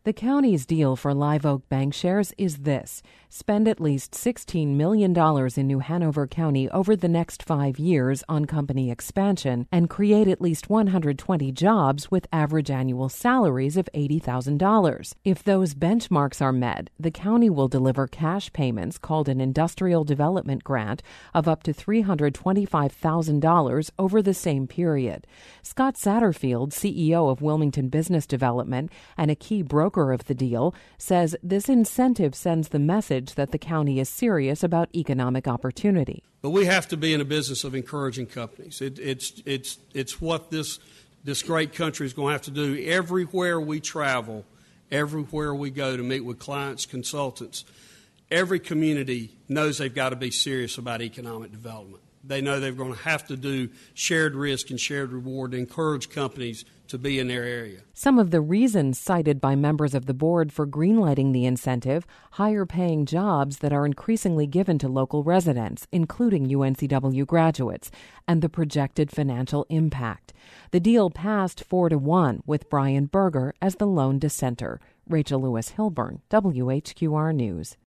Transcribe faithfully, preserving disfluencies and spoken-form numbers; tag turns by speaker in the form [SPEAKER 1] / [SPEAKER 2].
[SPEAKER 1] The county's deal for Live Oak Bank shares is this: spend at least sixteen million dollars in New Hanover County over the next five years on company expansion and create at least one hundred twenty jobs with average annual salaries of eighty thousand dollars. If those benchmarks are met, the county will deliver cash payments called an Industrial Development Grant of up to three hundred twenty-five thousand dollars over the same period. Scott Satterfield, C E O of Wilmington Business Development and a key broker of the deal, says this incentive sends the message that the county is serious about economic opportunity.
[SPEAKER 2] But we have to be in a business of encouraging companies. It, it's it's it's what this this great country is going to have to do everywhere we travel, everywhere we go to meet with clients, consultants. Every community knows they've got to be serious about economic development. They know they're going to have to do shared risk and shared reward to encourage companies to be in their area.
[SPEAKER 1] Some of the reasons cited by members of the board for greenlighting the incentive: higher-paying jobs that are increasingly given to local residents, including U N C W graduates, and the projected financial impact. The deal passed four to one, with Brian Berger as the lone dissenter. Rachel Lewis Hilburn, W H Q R News.